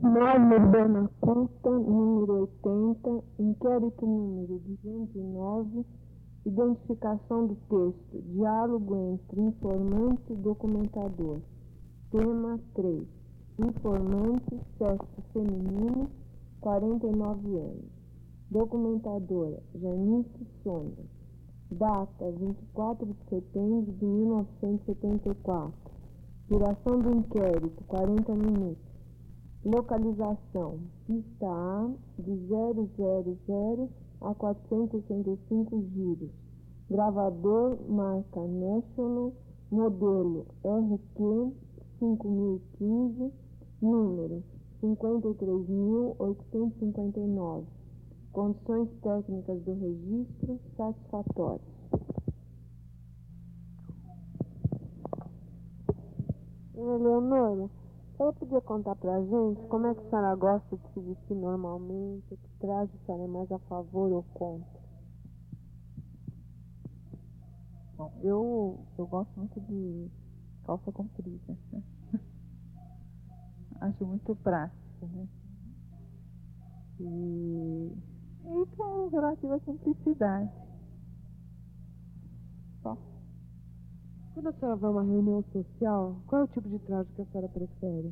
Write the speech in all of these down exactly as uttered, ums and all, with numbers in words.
Norma Urbana Costa, número oitenta, inquérito número duzentos e nove, identificação do texto, diálogo entre informante e documentador. Tema três. Informante, sexo feminino, quarenta e nove anos. Documentadora, Janice Sônia. Data, vinte e quatro de setembro de mil novecentos e setenta e quatro. Duração do inquérito, quarenta minutos. Localização, pista A, de zero zero zero a quatrocentos e sessenta e cinco giros. Gravador, marca National, modelo R Q cinco mil e quinze, número cinquenta e três mil oitocentos e cinquenta e nove. Condições técnicas do registro satisfatórias. Eleonora, a senhora podia contar pra gente como é que a senhora gosta de se vestir normalmente, que traje a senhora é mais a favor ou contra? Bom, eu, eu gosto muito de calça comprida. Né? Acho muito prático, né? E, e com relativa simplicidade. Só. Quando a senhora vai a uma reunião social, qual é o tipo de traje que a senhora prefere?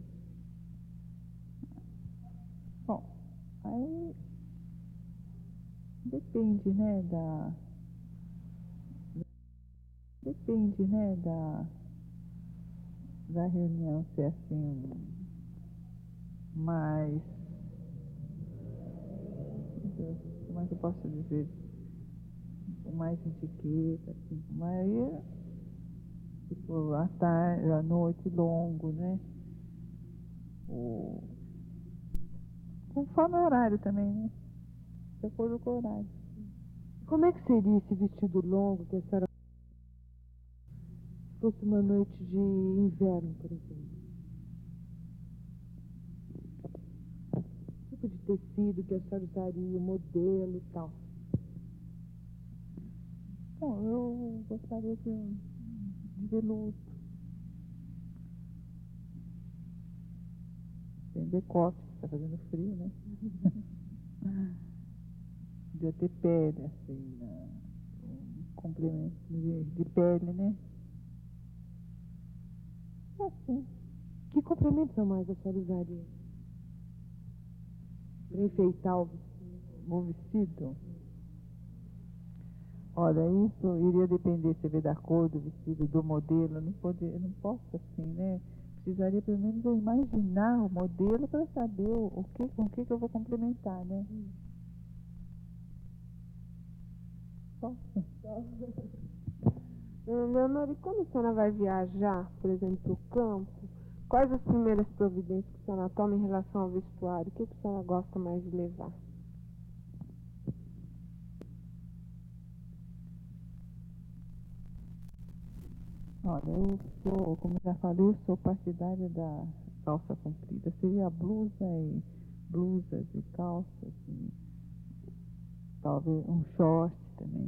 Bom, aí depende, né, da... Depende, né, da... da reunião ser assim... mais... Como é que eu posso dizer? Com mais etiqueta, assim, mas... Tipo, à tarde, à noite, longo, né? O... Conforme o horário também, né? De acordo com o horário. Como é que seria esse vestido longo que a senhora se fosse uma noite de inverno, por exemplo? Que tipo de tecido que a senhora usaria, modelo e tal? Bom, eu gostaria de, um- de veludo. Tem decote, que tá fazendo frio, né? Podia ter pele, assim, né? Um complemento de, de pele, né? Assim. Que complementos a mais a senhora usaria? Para enfeitar o vestido? O vestido. Olha, isso iria depender, você vê, da cor do vestido, do modelo. Eu não, pode, eu não posso assim, né? Precisaria pelo menos eu imaginar o modelo para saber o, o que, com o que, que eu vou complementar, né? Só. Leonora, e quando a senhora vai viajar, por exemplo, para o campo, quais as primeiras providências que a senhora toma em relação ao vestuário? O que, que a senhora gosta mais de levar? Olha, eu sou, como já falei, eu sou partidária da calça comprida. Seria blusa e blusas e calças e talvez um short também.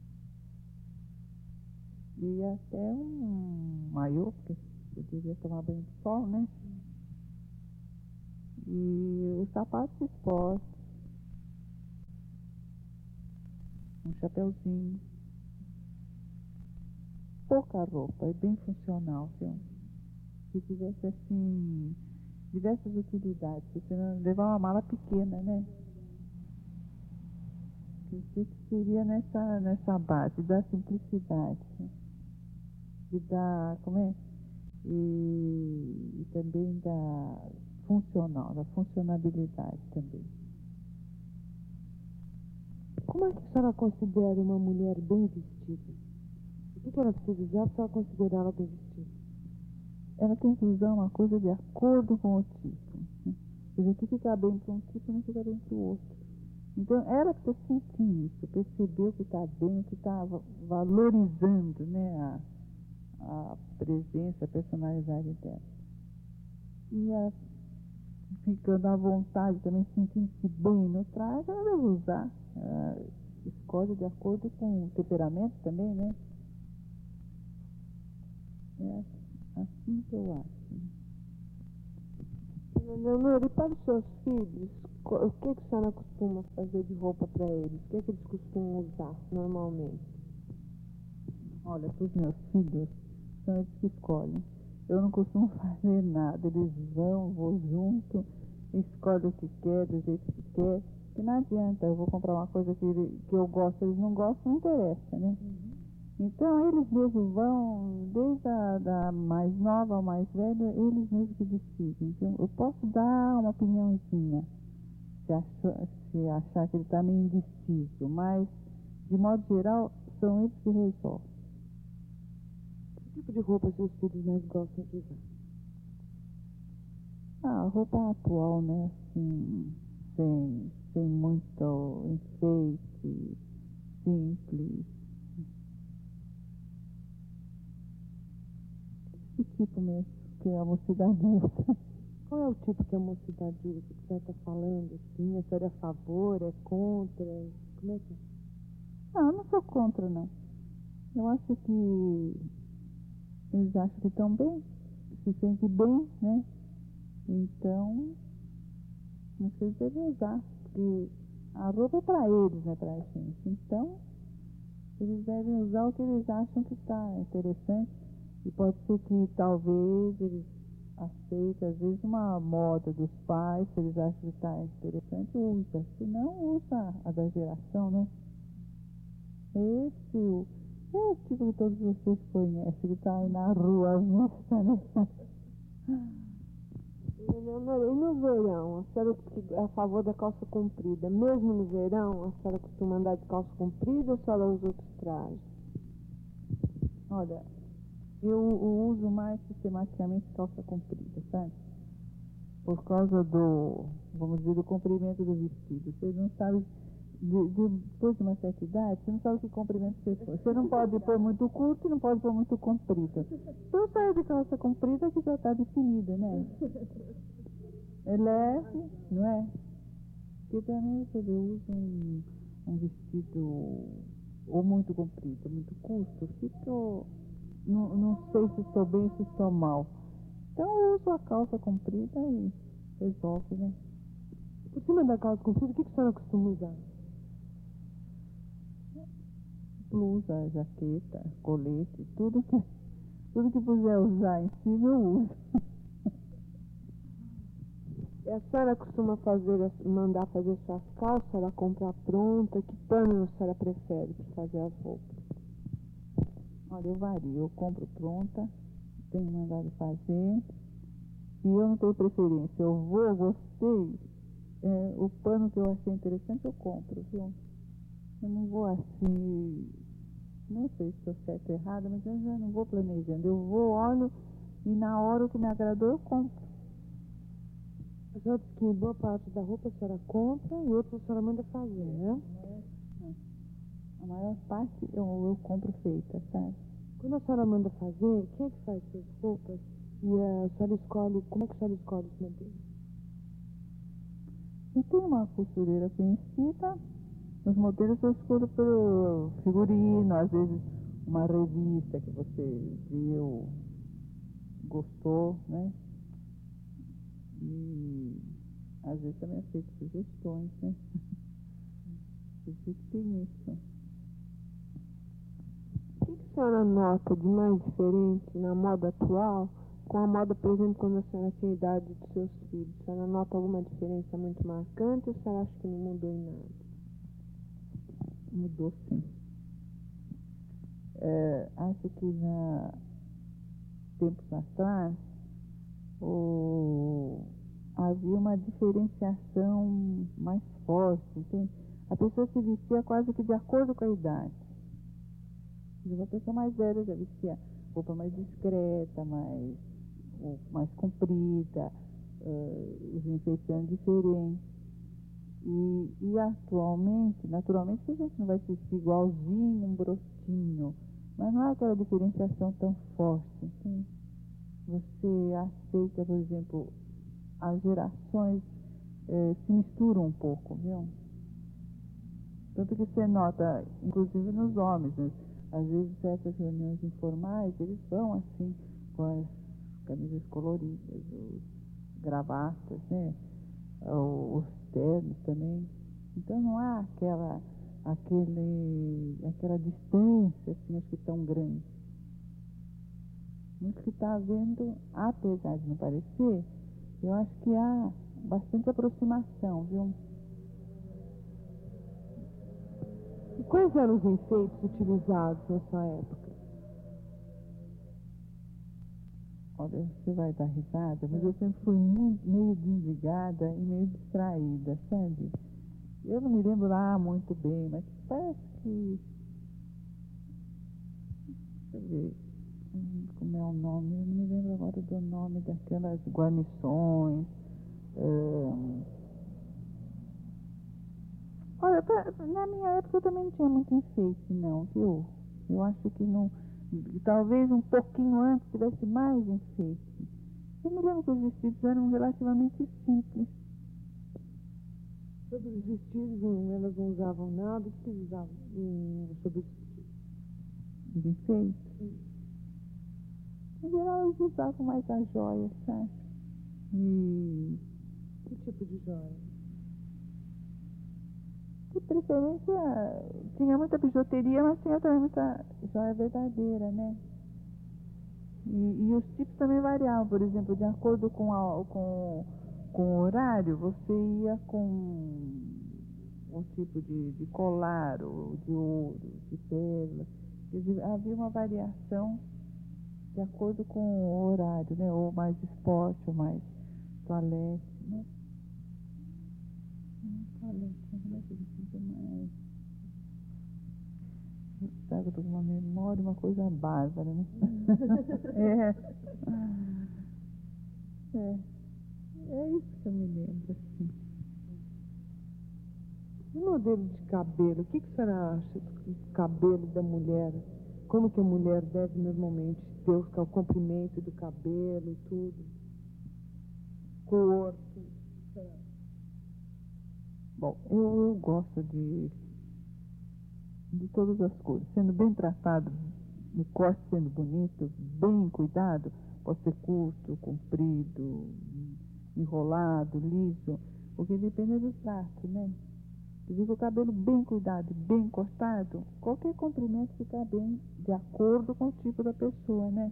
E até um maiô, porque poderia tomar banho de sol, né? E os sapatos esportes, um chapeuzinho. Pouca roupa, é bem funcional, viu? Se tivesse assim, diversas utilidades, você não levar uma mala pequena, né? Que seria nessa, nessa base da simplicidade, né? E da, como é? E, e também da funcional, da funcionabilidade também. Como é que a senhora considera uma mulher bem vestida? O que, que ela precisa usar para considerar ela bem vestida? Ela tem que usar uma coisa de acordo com o tipo, né? Quer dizer, o que fica bem para um tipo não fica bem para o outro. Então, ela precisa sentir isso, perceber o que está bem, o que está valorizando, né, a, a presença, a personalidade dela. E a, ficando à vontade também, sentindo-se bem no traje, ela deve usar. Ela escolhe de acordo com o temperamento também, né? É assim que eu acho. Leonor, e para os seus filhos, o que, que a senhora costuma fazer de roupa para eles? O que, que eles costumam usar normalmente? Olha, para os meus filhos, são eles que escolhem. Eu não costumo fazer nada. Eles vão, vou junto, escolhem o que quer, do jeito que quer. E não adianta, eu vou comprar uma coisa que, ele, que eu gosto, eles não gostam, não interessa, né? Uhum. Então, eles mesmos vão, desde a da mais nova ao mais velho, eles mesmos que decidem. Então, eu posso dar uma opiniãozinha, se, achou, se achar que ele está meio indeciso, mas, de modo geral, são eles que resolvem. Que tipo de roupa seus filhos mais gostam de usar? Ah, a roupa atual, né, assim, sem, sem muito enfeite, simples. Esse tipo mesmo, que a mocidade usa. Qual é o tipo que a mocidade usa que você está falando? Assim, a senhora é a favor, é contra? Como é que é? Ah, eu não sou contra, não. Eu acho que eles acham que estão bem, se sentem bem, né? Então, não sei se devem usar, porque a roupa é para eles, né, para a gente. Então, eles devem usar o que eles acham que está interessante. E pode ser que talvez eles aceitem, às vezes, uma moda dos pais, se eles acham que está interessante, usa. Se não, usa a da geração, né? Esse o, é o tipo que todos vocês conhecem, que está aí na rua à vista, né? Leonor, e no verão, a senhora que é a favor da calça comprida, mesmo no verão, a senhora costuma andar de calça comprida ou a senhora usa outros trajes? Olha, eu, eu uso mais sistematicamente calça comprida, sabe? Por causa do, vamos dizer, do comprimento do vestido. Vocês não sabem, de, de, depois de uma certa idade, você não sabe que comprimento você põe. Você não pode pôr muito curto e não pode pôr muito comprido. Então sai de calça comprida que já está definida, né? É leve, não é? Porque também você vê, eu uso um, um vestido ou muito comprido, ou muito curto, fico, não, não sei se estou bem, se estou mal. Então eu uso a calça comprida e resolve, né? Por cima da calça comprida, o que, que a senhora costuma usar? Blusa, jaqueta, colete, tudo que, tudo que puder usar em cima eu uso. E a senhora costuma fazer, mandar fazer suas calças, ela compra pronta? Que pano a senhora prefere para fazer as roupas? Olha, eu vario, eu compro pronta, tenho mandado fazer, e eu não tenho preferência. Eu vou, gostei, é, o pano que eu achei interessante eu compro, viu? Eu não vou assim, não sei se estou certo ou errado, mas eu já não vou planejando. Eu vou, olho, e na hora o que me agradou eu compro. A senhora diz que boa parte da roupa a senhora compra e outra a senhora manda fazer, né? A maior parte eu, eu compro feita, sabe? Quando a senhora manda fazer, quem é que faz suas roupas? E a senhora escolhe, como é que a senhora escolhe os modelos? Eu tenho uma costureira conhecida, os modelos eu escolho pelo figurino, às vezes uma revista que você viu, gostou, né? E às vezes também aceito sugestões, né? Eu sei que tem isso. O que, que a senhora nota de mais diferente na moda atual com a moda, por exemplo, quando a senhora tinha a idade dos seus filhos? A senhora nota alguma diferença muito marcante ou a senhora acha que não mudou em nada? Mudou, sim. É, acho que na tempos atrás o, havia uma diferenciação mais forte, entende? A pessoa se vestia quase que de acordo com a idade. Uma pessoa mais velha já vestia roupa mais discreta, mais, mais comprida, uh, os enfeites eram diferentes. E, e atualmente, naturalmente, a gente não vai se vestir igualzinho, um brotinho, mas não é aquela diferenciação tão forte, entende? Você aceita, por exemplo, as gerações eh, se misturam um pouco, viu? Tanto que você nota, inclusive nos homens, né? Às vezes certas reuniões informais, eles vão assim, com as camisas coloridas, os gravatas, né? Os ternos também. Então não há aquela, aquele, aquela distância, assim, acho que tão grande. Isso que está havendo, apesar de não parecer, eu acho que há bastante aproximação, viu? E quais eram os enfeites utilizados na sua época? Olha, você vai dar risada, mas eu sempre fui muito, meio desligada e meio distraída, sabe? Eu não me lembro lá muito bem, mas parece que... Deixa eu ver hum, como é o nome. Eu não me lembro agora do nome daquelas guarnições. Hum. Olha, pra, na minha época eu também não tinha muito enfeite, não, viu? Eu acho que não... Talvez um pouquinho antes tivesse mais enfeite. Eu me lembro que os vestidos eram relativamente simples. Sobre os vestidos, elas não usavam nada. O que eles usavam hum, sobre os vestidos? De enfeite? Sim. Em geral, eles usavam mais as joias, sabe? E... Que tipo de joia? De preferência, tinha muita bijuteria, mas tinha também muita joia verdadeira, né? E, e os tipos também variavam, por exemplo, de acordo com, a, com, com o horário, você ia com um tipo de, de colar, ou de ouro, de pérola. Quer dizer, havia uma variação de acordo com o horário, né? Ou mais esporte, ou mais toalete, né? Toalete, como é que ele fica mais... Sabe, eu tô com uma memória, uma coisa bárbara, né? é. É. É isso que eu me lembro, assim. E o modelo de cabelo? O que, que a senhora acha do cabelo da mulher? Como que a mulher deve normalmente ter o comprimento do cabelo e tudo? Cor, tudo. Bom, eu, eu gosto de, de todas as cores. Sendo bem tratado, o corte sendo bonito, bem cuidado, pode ser curto, comprido, enrolado, liso, porque depende do trato, né? Eu digo, o cabelo bem cuidado, bem cortado, qualquer comprimento fica bem de acordo com o tipo da pessoa, né?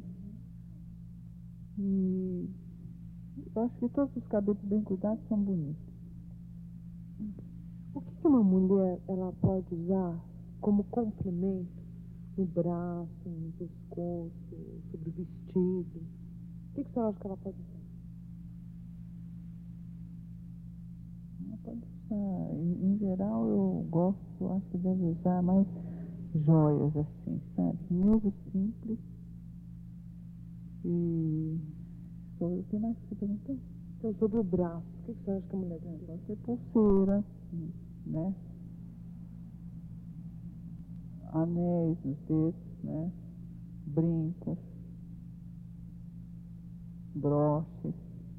E eu acho que todos os cabelos bem cuidados são bonitos. O que, que uma mulher ela pode usar como complemento no braço, no pescoço, sobre o vestido? O que, que você acha que ela pode usar? Ela pode usar, em, em geral eu gosto, acho que deve usar mais joias assim, sabe? Mesmo simples. E sobre o que mais que você perguntou? Então, sobre o braço, o que, que você acha que a mulher deve usar? Pode ser pulseira, né? Anéis nos dedos, né? Brincos, broches.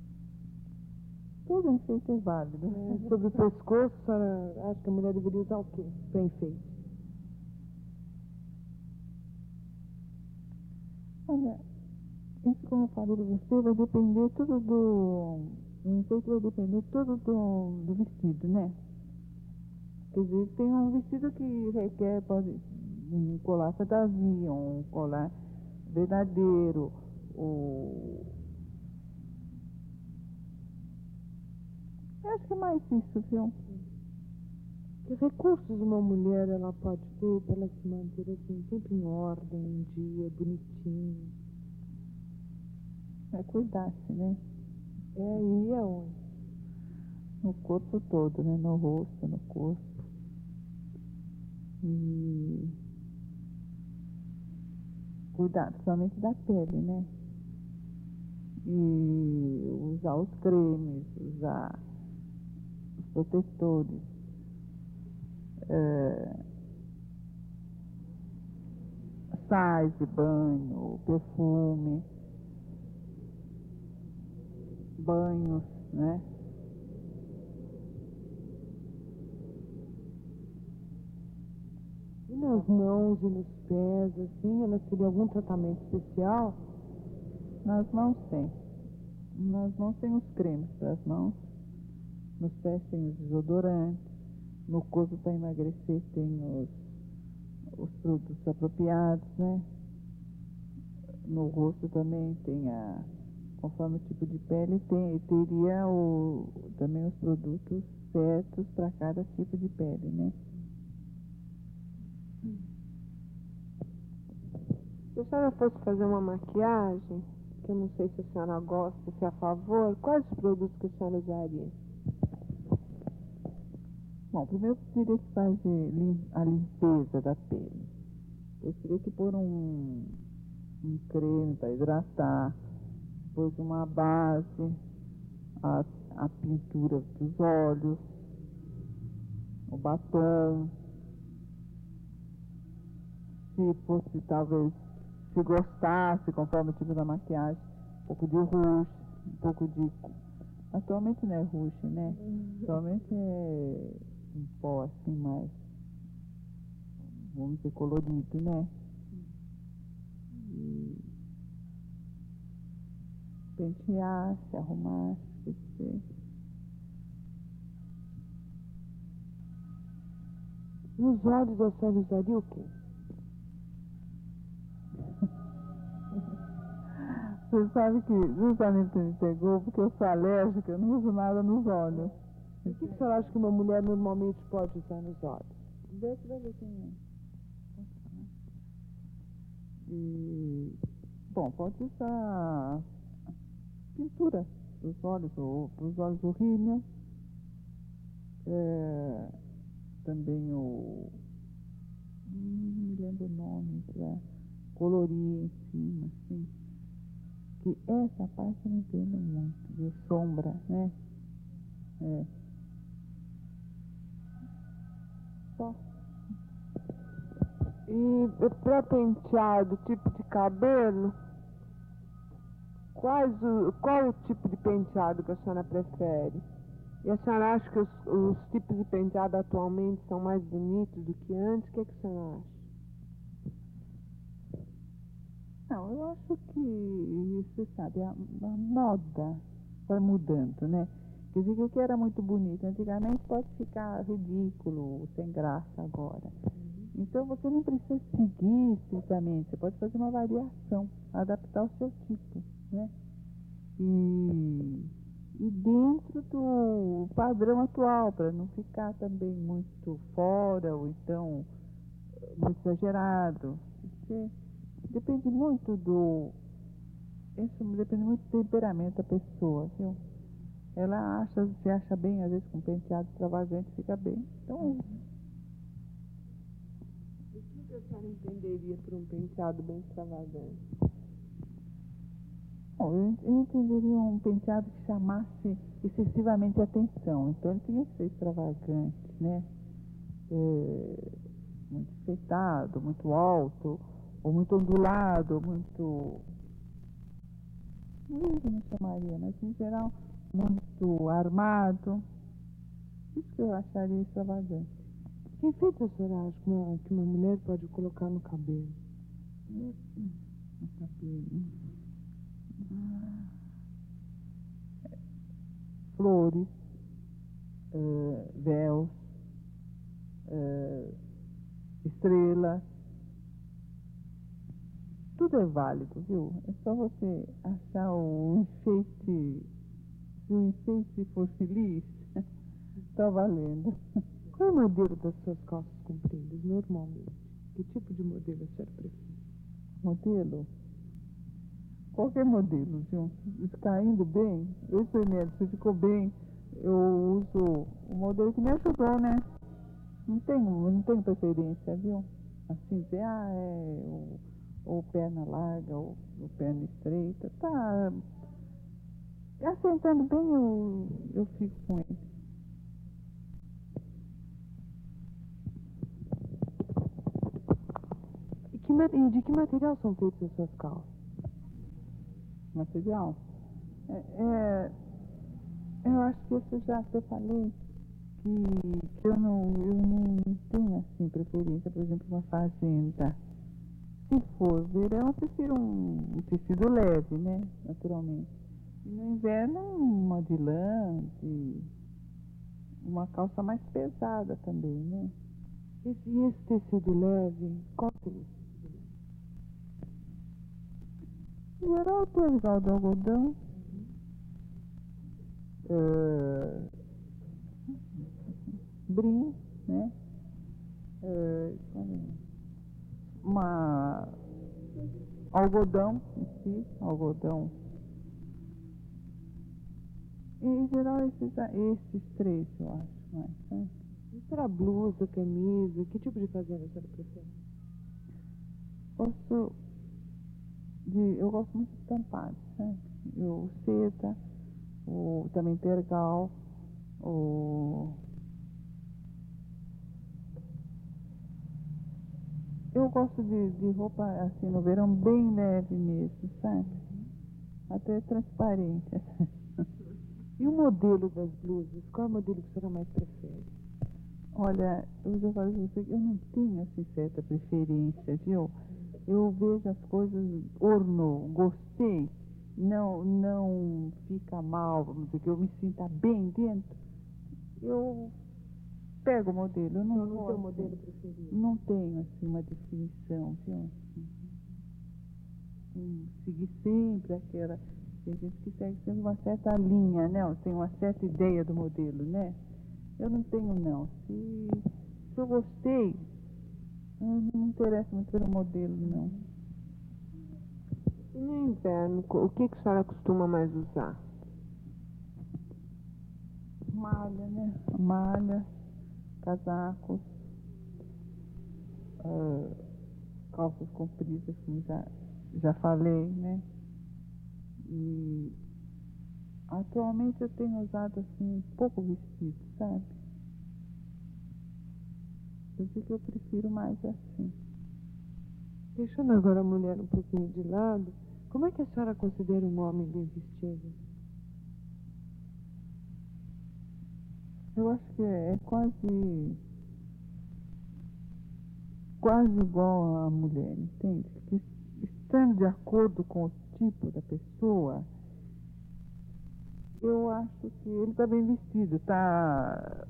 Todo enfeite é válido. É, sobre o pescoço, a senhora acha que a mulher deveria usar o quê para enfeite? Olha, isso, como eu falei para você, vai depender tudo do... O enfeite vai depender tudo do, do vestido, né? Quer dizer, tem um vestido que requer, pode, um colar fantasia, um colar verdadeiro, o... Eu acho que é mais isso, viu? Que recursos uma mulher ela pode ter para ela se manter assim, sempre em ordem, em dia, bonitinho? É cuidar-se, né? É aí é onde? No corpo todo, né? No rosto, no corpo. E cuidar principalmente da pele, né? E usar os cremes, usar os protetores, é, sais de banho, perfume, banhos, né? E nas mãos e nos pés, assim, ela teria algum tratamento especial? Nas mãos tem. nas mãos tem os cremes para as mãos, nos pés tem os desodorantes, no corpo para emagrecer tem os, os produtos apropriados, né? No rosto também tem a, conforme o tipo de pele, tem, teria o, também os produtos certos para cada tipo de pele, né? Se a senhora fosse fazer uma maquiagem, que eu não sei se a senhora gosta, se é a favor, quais os produtos que a senhora usaria? Bom, primeiro eu teria que fazer lim, a limpeza da pele. Eu teria que pôr um, um creme para hidratar, depois uma base, a, a pintura dos olhos, o batom. Se fosse, talvez, se gostasse, conforme o tipo da maquiagem, um pouco de rouge, um pouco de... Atualmente não é rouge, né? Atualmente é um pó assim mais, vamos dizer, colorido, né? E pentear, se arrumar, se ser. Nos olhos a senhora usaria o quê? Você sabe que justamente me pegou porque eu sou alérgica, eu não uso nada nos olhos. O que a senhora acha que uma mulher normalmente pode usar nos olhos? Deixa eu ver quem é. E, bom, pode usar pintura dos olhos, ou os olhos, o rímel, é, também o... Hum, não me lembro o nome, para colorir em cima, assim. Que essa parte eu não entendo muito, de sombra, né? É. Só. E para penteado, tipo de cabelo, quais o, qual o tipo de penteado que a senhora prefere? E a senhora acha que os, os tipos de penteado atualmente são mais bonitos do que antes? O que, é que a senhora acha? Não, eu acho que, você sabe, a, a moda vai mudando, né? Quer dizer que o que era muito bonito antigamente pode ficar ridículo, sem graça agora. Então você não precisa seguir estritamente, você pode fazer uma variação, adaptar o seu tipo, né? E, e dentro do padrão atual, para não ficar também muito fora ou então muito exagerado. Porque depende muito do... Isso depende muito do temperamento da pessoa, viu? Ela acha, se acha bem, às vezes com penteado extravagante fica bem. Então, O que a senhora entenderia por um penteado bem extravagante? bom, eu, eu entenderia um penteado que chamasse excessivamente a atenção. Então ele tinha que ser extravagante, né? É, muito enfeitado, muito alto, ou muito ondulado, muito... Isso eu não chamaria, mas em geral muito armado. Isso que eu acharia extravagante. Que efeito a senhora acha que uma, que uma mulher pode colocar no cabelo? No cabelo. Ah. Flores, uh, véus, uh, estrela. Tudo é válido, viu? É só você achar o enfeite. Se o enfeite for feliz, está valendo. Qual é o modelo das suas calças compridas, normalmente? Que tipo de modelo a senhora prefere? Modelo? Qualquer modelo, viu? Está indo bem, eu experimento. Se ficou bem, eu uso o modelo que me ajudou, né? Não tenho, não tenho preferência, viu? Assim, dizer, ah, é... Ou, ou perna larga, ou, ou perna estreita. Tá assentando bem, eu, eu fico com ele. E, que, e de que material são feitas as suas calças? Material? É, é, eu acho que isso eu já até falei, que, que eu, não, eu não tenho, assim, preferência, por exemplo, uma fazenda. Se for verão, eu prefiro um, um tecido leve, né? Naturalmente. E no inverno, uma de lã, de uma calça mais pesada também, né? Esse, e esse tecido leve, qual seria? Em geral, tem igual do algodão. Uh, brim, né? Uh, uma algodão em si, algodão. E, em geral, esses, esses três, eu acho, mais, né? E será blusa, camisa? Que tipo de fazenda a senhora prefere? Gosto de, eu gosto muito de estampados, né? O seda, o, também tergal, o... Eu gosto de, de roupa, assim, no verão, bem leve mesmo, sabe? Até transparente. E o modelo das blusas? Qual é o modelo que a senhora mais prefere? Olha, eu já falei pra você que eu não tenho, assim, certa preferência, viu? Eu vejo as coisas, ornou, gostei, não, não fica mal, vamos dizer, que eu me sinta bem dentro, eu pego o modelo. Eu não, Não, não tem um gosto, modelo preferido? Não tenho, assim, uma definição, viu? Hum, seguir sempre aquela... Tem gente que segue sempre uma certa linha, né? Tem uma certa ideia do modelo, né? Eu não tenho, não. Se, se eu gostei, eu não me interessa muito pelo modelo, não. E no inverno, o que, que a senhora costuma mais usar? Malha, né? Malha, casacos, uh, calças compridas, como já, já falei, né? E atualmente eu tenho usado, assim, pouco vestido, sabe? Eu sei que eu prefiro mais assim. Deixando agora a mulher um pouquinho de lado, como é que a senhora considera um homem bem vestido? Eu acho que é quase quase igual à mulher, entende? Que estando de acordo com o tipo da pessoa, eu acho que ele está bem vestido, está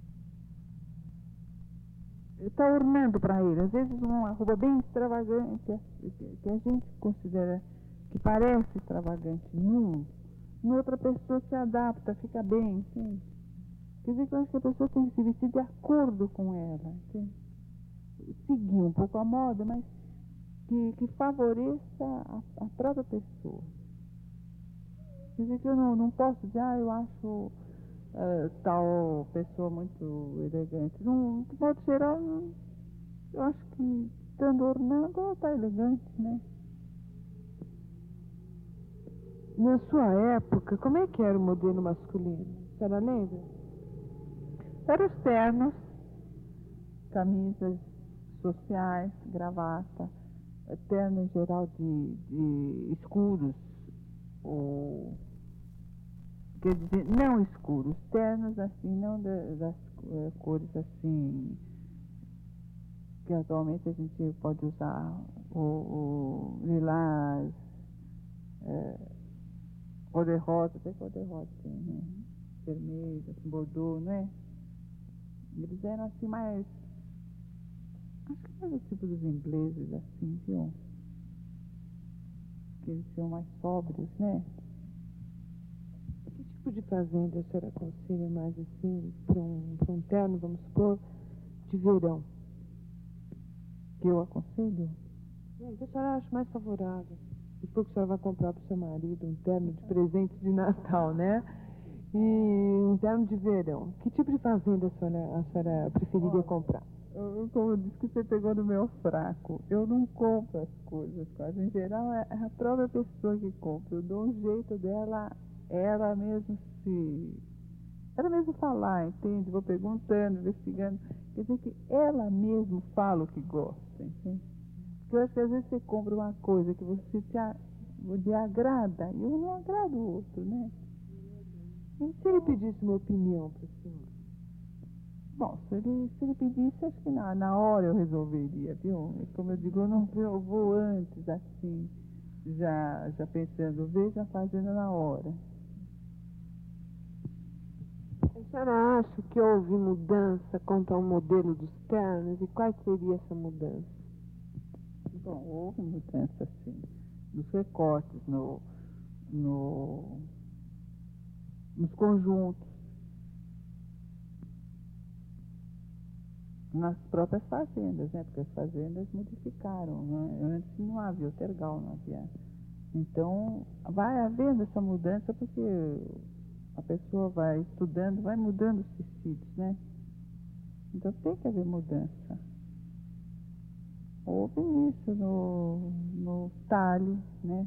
está ornando para ele. Às vezes uma roupa bem extravagante, que a gente considera que parece extravagante num, em outra pessoa se adapta, fica bem, entende? Quer dizer que eu acho que a pessoa tem que se vestir de acordo com ela, entende? Seguir um pouco a moda, mas que, que favoreça a, a própria pessoa. Quer dizer que eu não, não posso dizer, ah, eu acho uh, tal pessoa muito elegante. Não, de modo geral, não, eu acho que estando ornando, ela está elegante, né? Na sua época, como é que era o modelo masculino? A senhora lembra? Para os ternos, camisas sociais, gravata, terno em geral de, de escuros, ou, quer dizer, não escuros, ternos assim, não das, das uh, cores assim, que atualmente a gente pode usar, o, o lilás, é, cor-de-rosa, até cor-de-rosa tem, né? Vermelho, assim, bordô, né? Eles eram assim mais, acho que mais o tipo dos ingleses, assim, viu? Que eles são mais sóbrios, né? Que tipo de fazenda a senhora aconselha mais assim, para um, para um terno, vamos supor, de verão? Que eu aconselho? É, que a senhora acha mais favorável? Depois que a senhora vai comprar para o seu marido um terno de presente de Natal, né? E um terno de verão. Que tipo de fazenda a senhora, a senhora preferiria Olha, comprar? eu, como eu disse que você pegou no meu fraco, eu não compro as coisas quase. Em geral, é a própria pessoa que compra. Eu dou um jeito dela, ela mesmo se... Ela mesmo falar, entende? Vou perguntando, investigando. Quer dizer que ela mesmo fala o que gosta, entende? Porque eu acho que às vezes você compra uma coisa que você te, a- lhe agrada e eu não agrado o outro, né? E se ele pedisse uma opinião para a senhora? Bom, se ele, se ele pedisse, acho que na, na hora eu resolveria, viu? Como eu digo, eu não eu vou antes, assim, já, já pensando, veja fazendo na hora. A senhora acha que houve mudança quanto ao modelo dos ternos? E qual seria essa mudança? Bom, houve mudança, sim, nos recortes, no, no, nos conjuntos, nas próprias fazendas, né? Porque as fazendas modificaram, né? Antes não havia o tergal, não havia. Então, vai havendo essa mudança porque a pessoa vai estudando, vai mudando os tecidos, né? Então tem que haver mudança. Houve isso no, no talhe, né?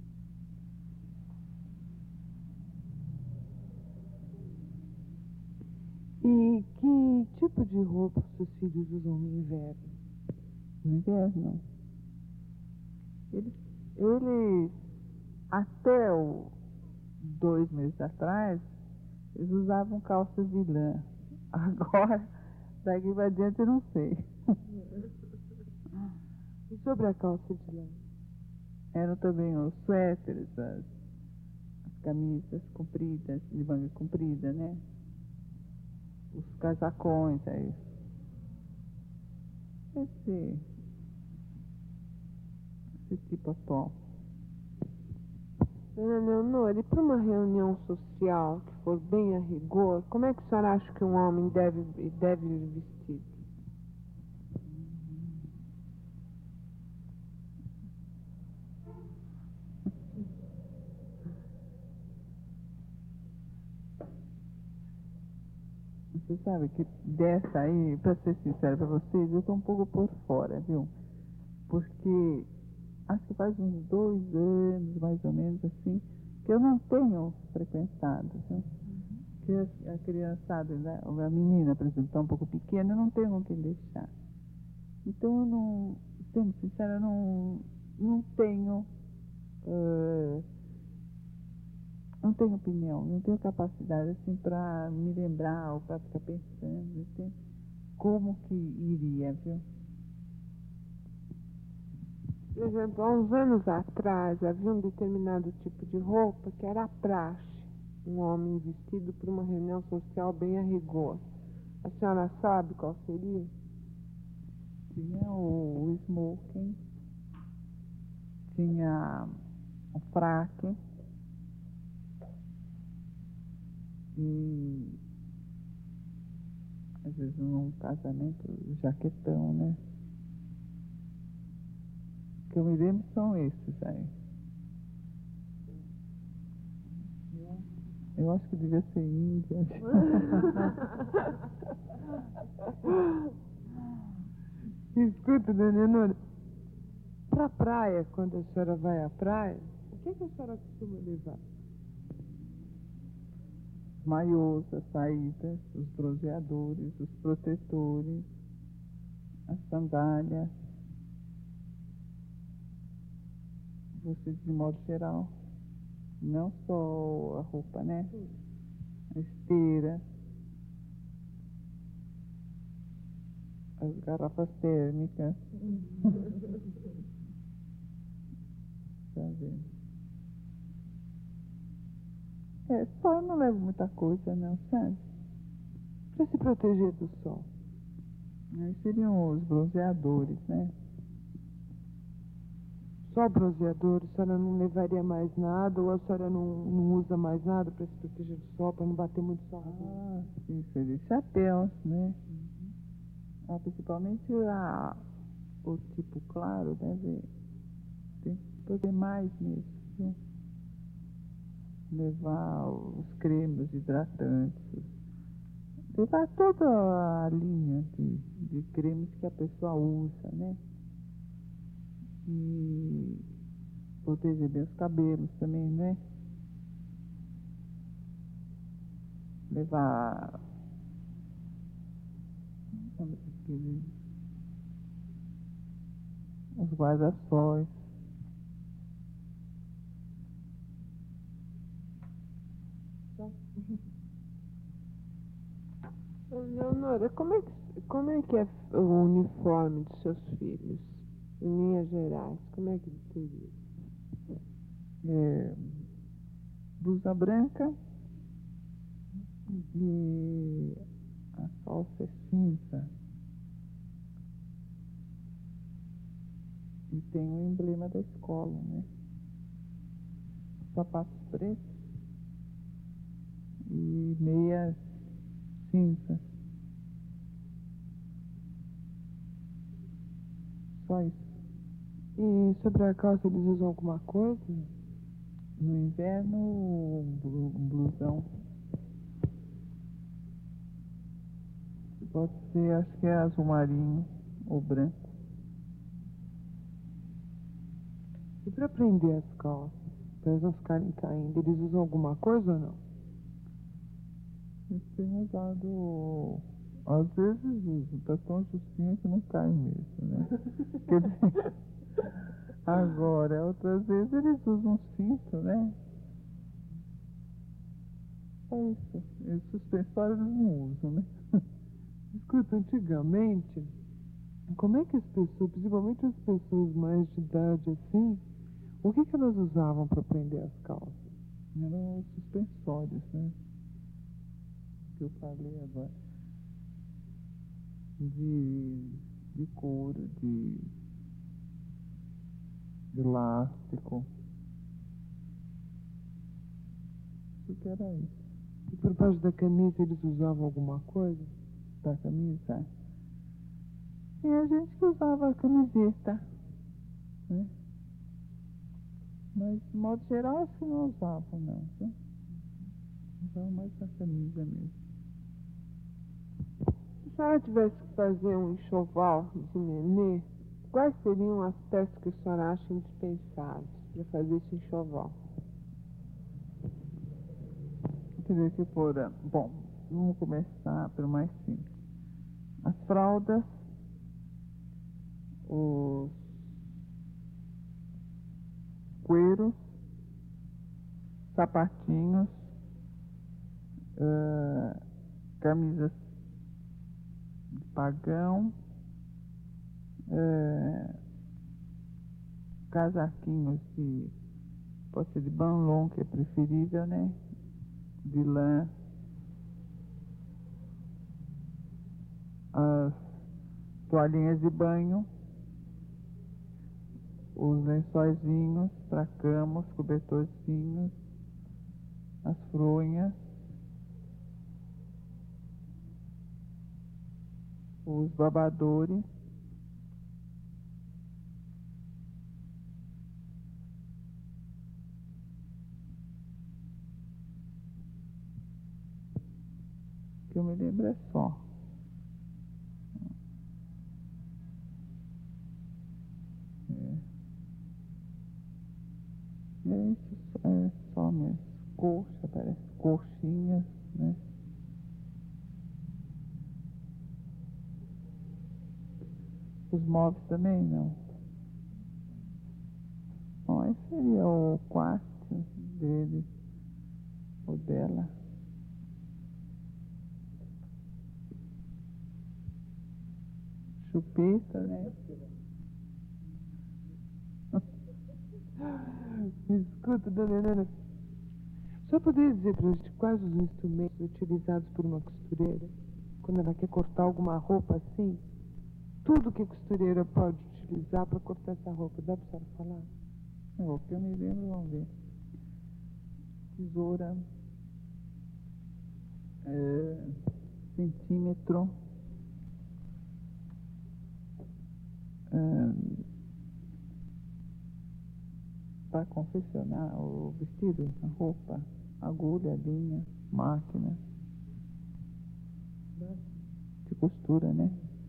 E que tipo de roupa os seus filhos usam no inverno? No inverno. Eles, eles até o, dois meses atrás, eles usavam calças de lã. Agora, daqui para diante, eu não sei. E sobre a calça de lã? Eram também os suéteres, as, as camisas compridas, de manga comprida, né? Os casacões, aí. Esse, esse tipo atual. Dona Leonor, e para uma reunião social que for bem a rigor, como é que a senhora acha que um homem deve, deve ir vestido? Você sabe que dessa aí, para ser sincera para vocês, eu estou um pouco por fora, viu? Porque acho que faz uns dois anos, mais ou menos assim, que eu não tenho frequentado, viu? Que a, a criançada, né? A menina, por exemplo, está um pouco pequena, eu não tenho com quem deixar. Então eu não, sendo sincera, eu não, não tenho, uh, não tenho opinião, não tenho capacidade assim para me lembrar ou para ficar pensando assim, como que iria, viu? Por exemplo, há uns anos atrás havia um determinado tipo de roupa que era praxe, um homem vestido para uma reunião social bem a rigor. A senhora sabe qual seria? Tinha o, o smoking, tinha o fraque e às vezes num casamento jaquetão, né? O que eu me lembro são esses aí. Eu acho que devia ser índia. Escuta, dona Leonor, para a praia, quando a senhora vai à praia, o que, que a senhora costuma levar? Maiôs, as saídas, os bronzeadores, os protetores, as sandálias, você de modo geral, não só a roupa, né? A esteira, as garrafas térmicas. Tá vendo? É, só eu não levo muita coisa, não, sabe? Para se proteger do sol. Aí seriam os bronzeadores, né? Só bronzeador, a senhora não levaria mais nada, ou a senhora não, não usa mais nada para se proteger do sol, para não bater muito sol? Ah, sim, seria chapéus, né? Ah, principalmente a, o tipo claro deve tem que poder mais nisso, viu? Levar os cremes hidratantes, levar toda a linha de, de cremes que a pessoa usa, né? E proteger bem os cabelos também, né? Levar aquele, os guarda-sóis. Leonora, como é, que, como é que é o uniforme dos seus filhos? Em linhas gerais, como é que seria? É, blusa branca e a calça é cinza. E tem o emblema da escola, né? Sapatos pretos e meias cinzas. Só isso. E sobre a calça eles usam alguma coisa? No inverno, um blu- um blusão. Pode ser, acho que é azul marinho ou branco. E para prender as calças, para elas não ficarem caindo, eles usam alguma coisa ou não? Eles têm usado, às vezes usam, tá tão justinho que não cai mesmo, né? Quer dizer, agora, outras vezes eles usam cinto, né? É isso. E suspensórios eles não usam, né? Escuta, antigamente, como é que as pessoas, principalmente as pessoas mais de idade assim, o que que elas usavam para prender as calças? Eram os suspensórios, né? Que eu falei agora. De, de couro, de, de elástico. O que era isso? E por baixo da camisa eles usavam alguma coisa? Da camisa? Tinha gente que usava a camiseta, né? Mas, de modo geral, acho que não usavam, não. Viu? Usava mais a camisa mesmo. Se a senhora tivesse que fazer um enxoval de nenê, quais seriam as peças que a senhora acha indispensáveis para fazer esse enxoval? Teria que pôr, ah, bom, vamos começar pelo mais simples. As fraldas, os cueros, sapatinhos, ah, camisas de pagão, ah, casaquinhos de, pode ser de banlon, que é preferível, né? De lã, as toalhinhas de banho, os lençóizinhos para cama, os cobertorzinhos, as fronhas, os babadores, que eu me lembro é só. É, é isso, é só mesmo. Coxa, parece coxinhas, né? Os móveis também não. Bom, aí seria o quarto dele, ou dela. Chupeta, né? Escuta, dona Helena, só poderia dizer para a gente quais os instrumentos utilizados por uma costureira quando ela quer cortar alguma roupa assim? Tudo que a costureira pode utilizar para cortar essa roupa, dá para a senhora falar? É, o que eu me lembro, vamos ver. Tesoura, é, centímetro, é, para confeccionar o vestido, a roupa, agulha, linha, máquina de costura, né?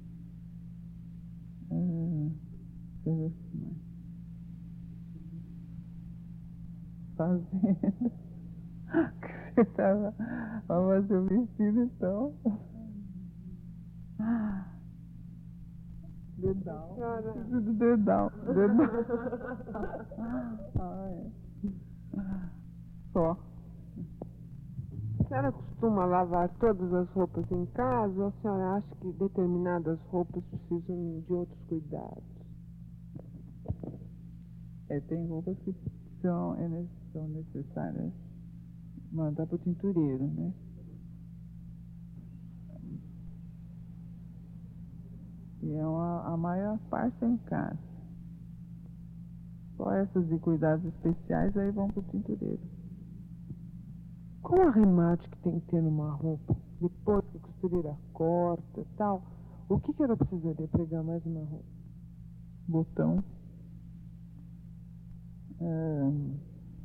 É, deixa eu ver o que mais. Fazenda. Que você tava, vamos fazer o vestido, então. Dedal. Preciso de dedal. Dedal. Ah, é. Só. A senhora costuma lavar todas as roupas em casa ou a senhora acha que determinadas roupas precisam de outros cuidados? É, tem roupas que precisam são, é, ne- são necessárias mandar para o tintureiro, né? E é uma, a maior parte é em casa. Só essas de cuidados especiais aí vão para o tintureiro. Qual o arremate que tem que ter numa roupa? Depois que a costureira corta e tal, o que, que ela precisaria pregar mais numa roupa? Botão. É,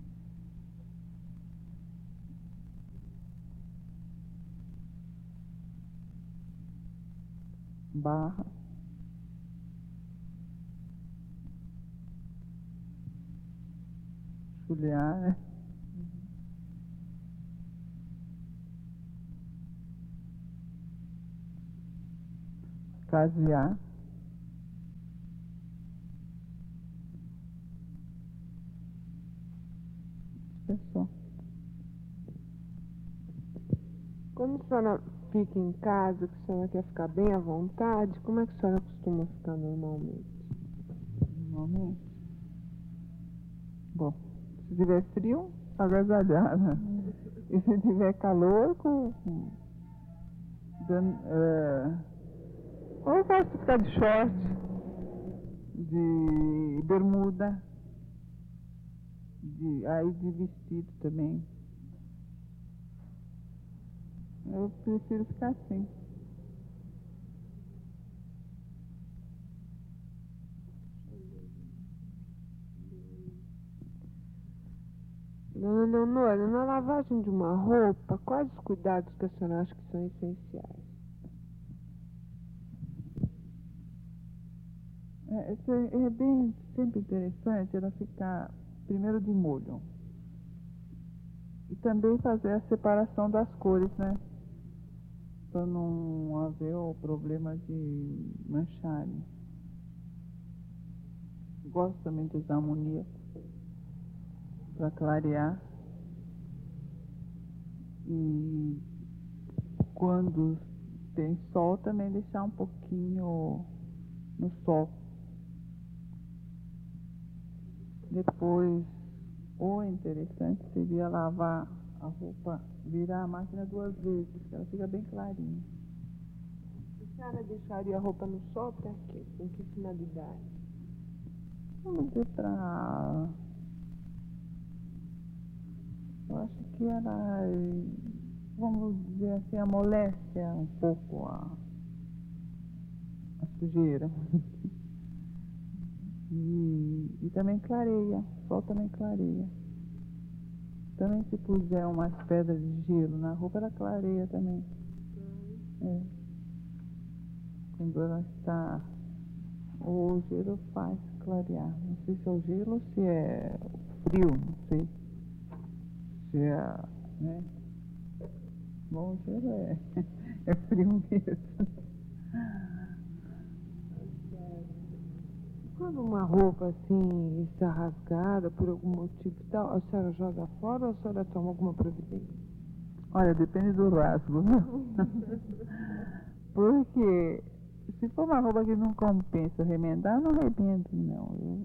barra. Chulear, né? Casear. É só. Quando a senhora fica em casa, que a senhora quer ficar bem à vontade, como é que a senhora costuma ficar normalmente? Normalmente. Bom, se tiver frio, agasalhada. E se tiver calor, com. com dando, é, ou eu posso ficar de short, de bermuda, de, aí de vestido também. Eu prefiro ficar assim. Dona Leonora, na lavagem de uma roupa, quais os cuidados que a senhora acha que são essenciais? É, isso é, é bem sempre interessante ela ficar primeiro de molho. E também fazer a separação das cores, né? Para não haver o problema de mancharem. Gosto também de usar amoníaco para clarear. E quando tem sol, também deixar um pouquinho no sol. Depois, o interessante seria lavar a roupa, virar a máquina duas vezes, que ela fica bem clarinha. A senhora deixaria a roupa no sol para quê? Com que finalidade? Vamos dizer para... Eu acho que ela, vamos dizer assim, amolece um pouco a, a sujeira. E, e também clareia, o sol também clareia. Também se puser umas pedras de gelo na roupa, ela clareia também. É. Quando ela está... O gelo faz clarear. Não sei se é o gelo ou se é frio, não sei. Se é... né? Bom, o gelo é, é frio mesmo. Quando uma roupa assim está rasgada por algum motivo e tal, a senhora joga fora ou a senhora toma alguma providência? Olha, depende do rasgo. Porque se for uma roupa que não compensa remendar, eu não remendo, não. Eu,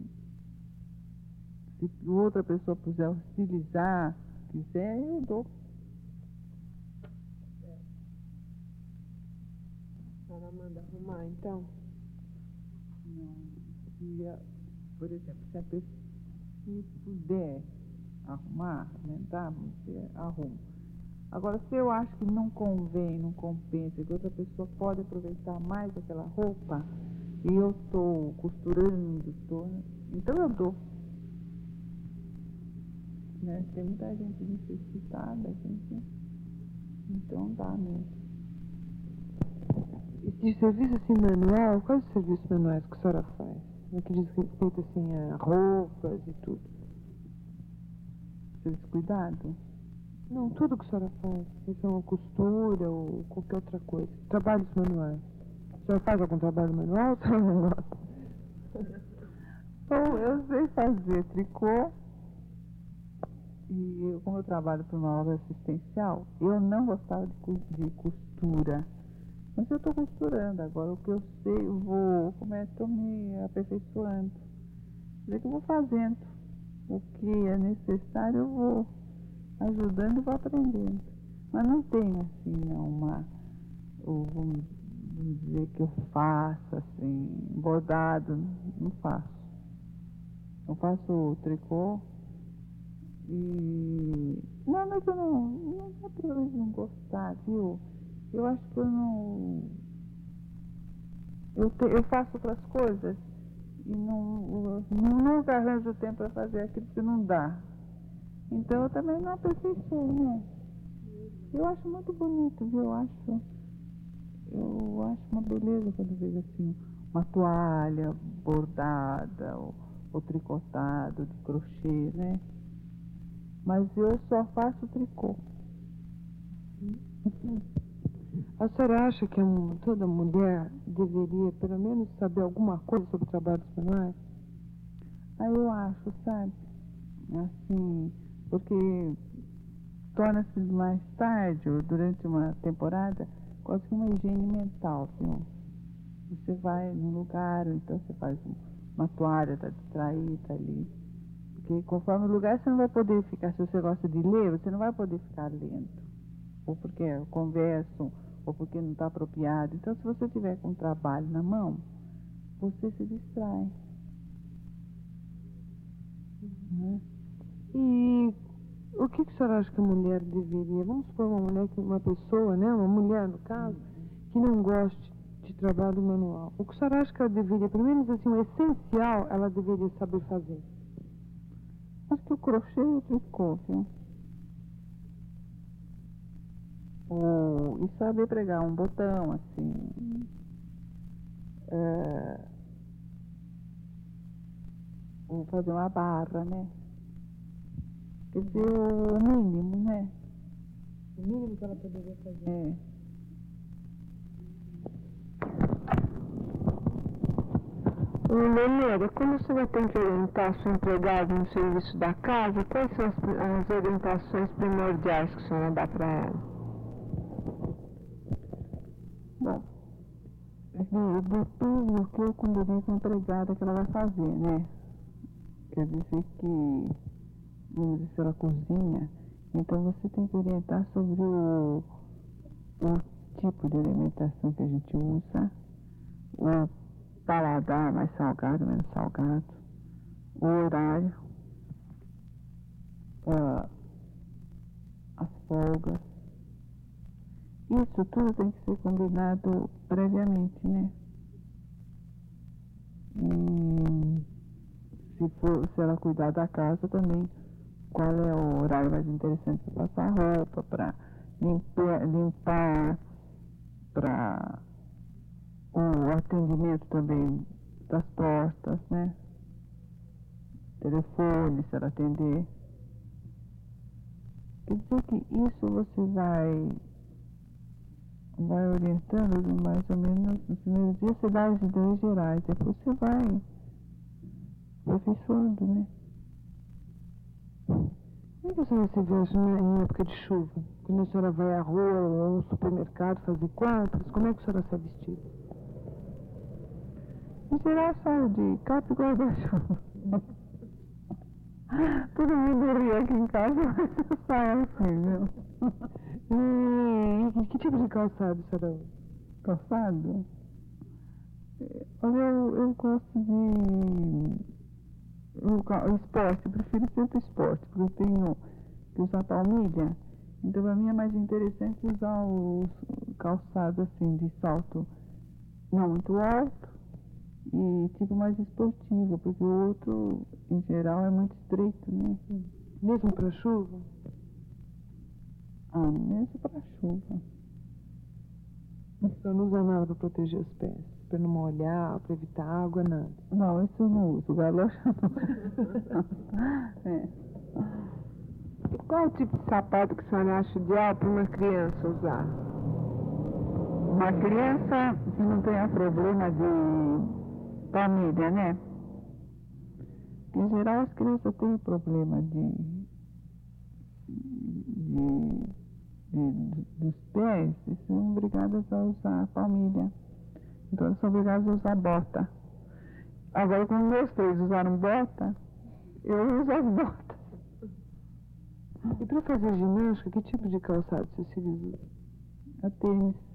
se outra pessoa puder utilizar, quiser, eu dou. A senhora manda arrumar, então? Não. Se, a- por exemplo, se a pessoa se puder arrumar, remendar, você arruma. Agora, se eu acho que não convém, não compensa, que outra pessoa pode aproveitar mais aquela roupa, e eu estou costurando, tô, então eu dou. Né? Tem muita gente necessitada, gente, então dá mesmo. E de serviço assim manual, quais os serviços manuais que a senhora faz? No que diz respeito assim a roupas e tudo? Serviço cuidado? Não, tudo que a senhora faz. Seja uma costura ou qualquer outra coisa. Trabalhos manuais. A senhora faz algum trabalho manual ou a senhora não gosta? Então, eu sei fazer tricô, e eu, como eu trabalho para uma obra assistencial, eu não gostava de, cu- de costura. Mas eu estou costurando agora, o que eu sei, eu vou, como é, estou me aperfeiçoando. Quer dizer que eu vou fazendo. o que é necessário eu vou ajudando e vou aprendendo. Mas não tenho assim, não, uma, eu, vamos dizer que eu faço assim, bordado, não faço. Eu faço tricô e não, mas eu não, não é problema de não gostar, viu? Eu acho que eu não, eu, te, eu faço outras coisas e não, eu nunca arranjo tempo para fazer aquilo que não dá. Então eu também não aperfeiçoei, né? Eu acho muito bonito, viu? Eu acho, eu acho uma beleza quando vejo assim, uma toalha bordada ou, ou tricotado de crochê, né? Mas eu só faço tricô. A senhora acha que toda mulher deveria, pelo menos, saber alguma coisa sobre trabalhos manuais? Aí eu acho, sabe? Assim, porque torna-se mais tarde, ou durante uma temporada, quase que uma higiene mental, viu? Você vai num lugar, ou então você faz uma toalha, tá distraída, tá ali. Porque conforme o lugar, você não vai poder ficar, se você gosta de ler, você não vai poder ficar lendo. Ou porque conversam, ou porque não está apropriado. Então, se você tiver com um trabalho na mão, você se distrai. Uhum. E o que, que a senhora acha que a mulher deveria? Vamos supor uma mulher, uma pessoa, né? Uma mulher, no caso, que não goste de trabalho manual. O que a senhora acha que ela deveria, pelo menos assim, o essencial, ela deveria saber fazer? Acho que o crochê e o tricô, viu? O, e saber pregar um botão, assim. É, ou fazer uma barra, né? Quer dizer, o mínimo, né? O mínimo que ela poderia fazer. É. Leonora, quando você vai ter que orientar sua empregada no serviço da casa, quais são as, as orientações primordiais que a senhora dá para ela? Bom, depende do que eu combinei com a empregada que ela vai fazer, né? Quer dizer que, vamos dizer, se ela cozinha, então você tem que orientar sobre o, o tipo de alimentação que a gente usa, o paladar mais salgado, menos salgado, o horário, uh, as folgas. Isso tudo tem que ser combinado previamente, né? E se, for, se ela cuidar da casa também, qual é o horário mais interessante para passar roupa, para limpar, limpar para o atendimento também das portas, né? Telefone, se ela atender. Quer dizer que isso você vai, vai orientando mais ou menos nos primeiros dias, você dá as ideias gerais, depois você vai aperfeiçoando, né? Como é que a senhora se veste em época de chuva? Quando a senhora vai à rua ou ao supermercado fazer compras, como é que a senhora sai vestida? Em geral, saio de capa e guarda-chuva. Todo mundo ri aqui em casa, mas eu saio assim, viu? E que tipo de calçado a senhora usa? Calçado? Olha, eu, eu gosto de o esporte, eu prefiro sempre esporte, porque eu tenho que usar palmilha. Então, para mim é mais interessante usar os calçados assim, de salto não muito alto e tipo mais esportivo, porque o outro, em geral, é muito estreito, né? Mesmo para chuva? Ah, mesmo para chuva. Você não usa nada para proteger os pés? Para não molhar, para evitar água, nada? Não, isso eu não uso, galocha não. É. E qual o tipo de sapato que a senhora acha ideal para uma criança usar? Uma criança que não tenha problema de família, né? Em geral, as crianças têm problema de, de, de dos pés e são obrigadas a usar palmilha. Então, são obrigadas a usar bota. Agora, como vocês usaram bota, Eu uso as botas. E para fazer ginástica, que tipo de calçado Cecília usa? A tênis.